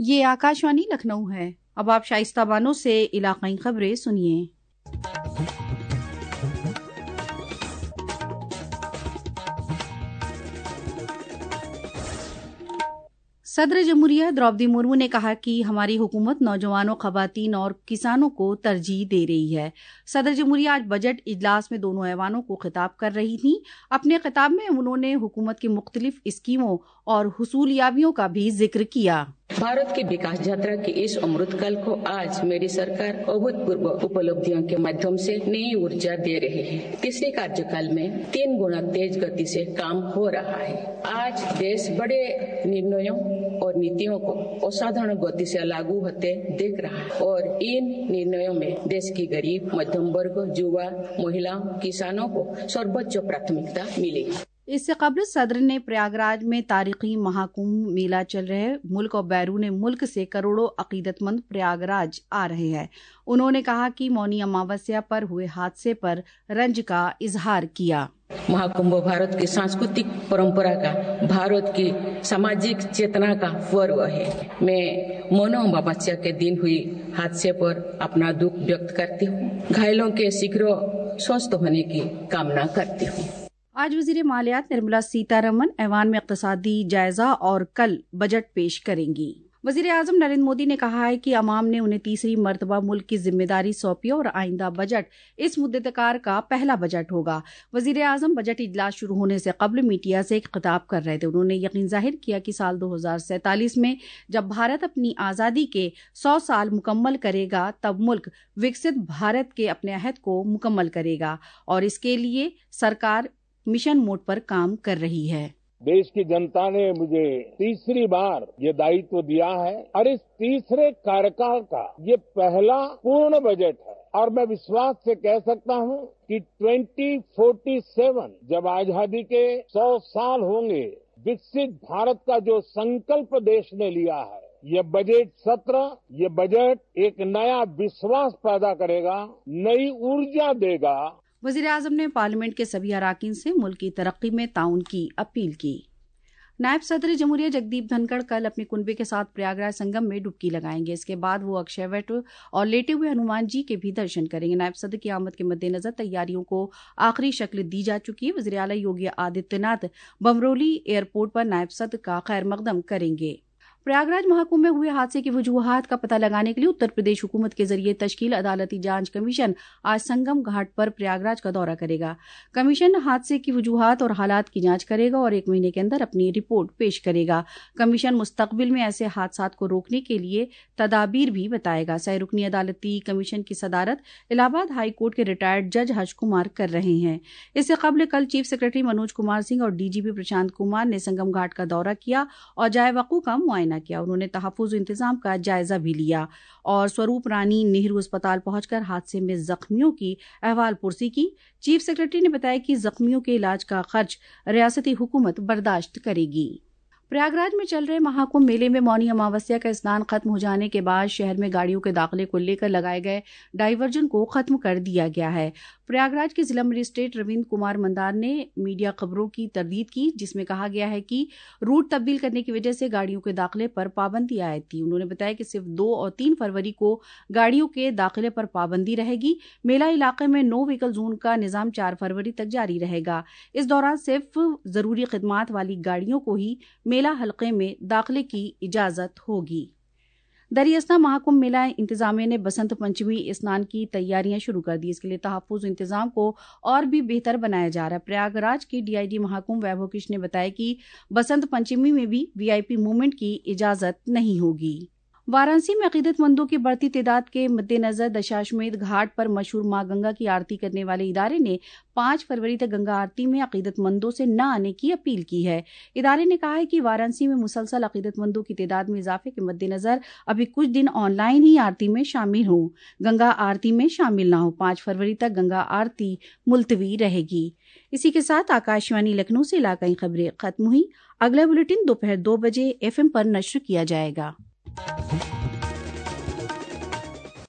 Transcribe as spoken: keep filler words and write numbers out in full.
ये आकाशवाणी लखनऊ है। अब आप शाइस्ता बानो से इलाकाई खबरें सुनिए। सदर जमहूरिया द्रौपदी मुर्मू ने कहा कि हमारी हुकूमत नौजवानों, खवातीन और किसानों को तरजीह दे रही है। सदर जमहूरिया आज बजट इजलास में दोनों ऐवानों को खिताब कर रही थीं। अपने खिताब में उन्होंने हुकूमत की मुख्तलिफ स्कीमों और हुसूलियाबियों का भी जिक्र किया। भारत की विकास यात्रा के इस अमृतकाल को आज मेरी सरकार अभूतपूर्व उपलब्धियों के माध्यम से नई ऊर्जा दे रही है। पिछले कार्यकाल में तीन गुना तेज गति से काम हो रहा है। आज देश बड़े निर्णयों और नीतियों को असाधारण गति से लागू होते देख रहा है और इन निर्णयों में देश की गरीब, मध्यम वर्ग, युवा, महिलाओं, किसानों को सर्वोच्च प्राथमिकता मिलेगी। इससे कबल सदर ने प्रयागराज में तारीखी महाकुंभ मेला चल रहे मुल्क और बैरून मुल्क से करोड़ों अकीदतमंद प्रयागराज आ रहे हैं। उन्होंने कहा कि मौनी अमावस्या पर हुए हादसे पर रंज का इजहार किया। महाकुंभ भारत की सांस्कृतिक परंपरा का, भारत की सामाजिक चेतना का पर्व है। मैं मौनी अमावस्या के दिन हुई हादसे पर अपना दुख व्यक्त करती हूँ। घायलों के शीघ्र स्वस्थ होने की कामना करती हूँ। आज वजीर मालियात निर्मला सीतारमन ऐवान में इक़्तिसादी जायजा और कल बजट पेश करेंगी। वजीर आजम नरेंद्र मोदी ने कहा है कि अवाम ने उन्हें तीसरी मरतबा मुल्क की जिम्मेदारी सौंपी और आइंदा बजट इस मुद्दतकार का पहला बजट होगा। वजीर आजम बजट इजलास शुरू होने से कबल मीडिया से एक खिताब कर रहे थे। उन्होंने यकीन जाहिर किया कि साल दो हजार सैंतालीस में जब भारत अपनी आज़ादी के सौ साल मुकम्मल करेगा तब मुल्क विकसित भारत के अपने अहद को मुकम्मल करेगा और इसके लिए सरकार मिशन मोड पर काम कर रही है। देश की जनता ने मुझे तीसरी बार ये दायित्व दिया है और इस तीसरे कार्यकाल का ये पहला पूर्ण बजट है और मैं विश्वास से कह सकता हूँ कि ट्वेंटी फोर्टी सेवन जब आजादी के सौ साल होंगे, विकसित भारत का जो संकल्प देश ने लिया है, ये बजट सत्र, ये बजट एक नया विश्वास पैदा करेगा, नई ऊर्जा देगा। वज़ीर आज़म ने पार्लियामेंट के सभी अराकीन से मुल्क की तरक्की में ताउन की अपील की। नायब सदर जमहूरिया जगदीप धनखड़ कल अपने कुनबे के साथ प्रयागराज संगम में डुबकी लगाएंगे। इसके बाद वो अक्षय वट और लेटे हुए हनुमान जी के भी दर्शन करेंगे। नायब सदर की आमद के मद्देनजर तैयारियों को आखिरी शक्ल दी जा चुकी है। वज़ीर आला योगी आदित्यनाथ बमरोली एयरपोर्ट पर नायब सदर का खैर मकदम करेंगे। प्रयागराज महाकुंभ में हुए हादसे की वजूहात का पता लगाने के लिए उत्तर प्रदेश हुकूमत के जरिए तश्कील अदालती जांच कमीशन आज संगम घाट पर प्रयागराज का दौरा करेगा। कमीशन हादसे की वजूहात और हालात की जांच करेगा और एक महीने के अंदर अपनी रिपोर्ट पेश करेगा। कमीशन मुस्तकबिल में ऐसे हादसात को रोकने के लिए तदाबीर भी बताएगा। सह-रुकनी अदालती कमीशन की सदारत इलाहाबाद हाई कोर्ट के रिटायर्ड जज हर्ष कुमार कर रहे हैं। इससे कबल कल चीफ सेक्रेटरी मनोज कुमार सिंह और डीजीपी प्रशांत कुमार ने संगम घाट का दौरा किया और जाए वक़ू का मुआयना किया। उन्होंने तहफ़्फ़ुज़ इंतजाम का जायजा भी लिया और स्वरूप रानी नेहरू अस्पताल पहुंचकर हादसे में जख्मियों की अहवाल पुरसी की। चीफ सेक्रेटरी ने बताया कि जख्मियों के इलाज का खर्च रियासती हुकूमत बर्दाश्त करेगी। प्रयागराज में चल रहे महाकुंभ मेले में मौनी अमावस्या का स्नान खत्म हो जाने के बाद शहर में गाड़ियों के दाखिले को लेकर लगाए गए डाइवर्जन को खत्म कर दिया गया है। प्रयागराज के जिला मजिस्ट्रेट रविंद्र कुमार मंदार ने मीडिया खबरों की तरदीद की, जिसमें कहा गया है कि रूट तब्दील करने की वजह से गाड़ियों के दाखिले पर पाबंदी आयद थी। उन्होंने बताया कि सिर्फ दो और तीन फरवरी को गाड़ियों के दाखिले पर पाबंदी रहेगी। मेला इलाके में नो व्हीकल जोन का निजाम चार फरवरी तक जारी रहेगा। इस दौरान सिर्फ जरूरी खिदमात वाली गाड़ियों को ही मेला हलके में दाखिले की इजाजत होगी। दरियास्ता महाकुंभ मेला इंतजामिया ने बसंत पंचमी स्नान की तैयारियां शुरू कर दी। इसके लिए तहफ़्फ़ुज़ इंतजाम को और भी बेहतर बनाया जा रहा है। प्रयागराज के डीआईजी महाकुंभ वैभव कृष्ण ने बताया कि बसंत पंचमी में भी वीआईपी मूवमेंट की इजाजत नहीं होगी। वाराणसी में अकीदतमंदों की बढ़ती तादाद के मद्देनजर दशाश्वमेध घाट पर मशहूर मां गंगा की आरती करने वाले इदारे ने पाँच फरवरी तक गंगा आरती में अकीदतमंदों से न आने की अपील की है। इदारे ने कहा है कि वाराणसी में मुसलसल अकीदतमंदों की तादाद में इजाफे के मद्देनजर अभी कुछ दिन ऑनलाइन ही आरती में शामिल हों, गंगा आरती में शामिल न हो। पाँच फरवरी तक गंगा आरती मुलतवी रहेगी। इसी के साथ आकाशवाणी लखनऊ से इलाकाई खबरें खत्म हुई। अगला बुलेटिन दोपहर दो बजे एफ एम पर नश्र किया जाएगा।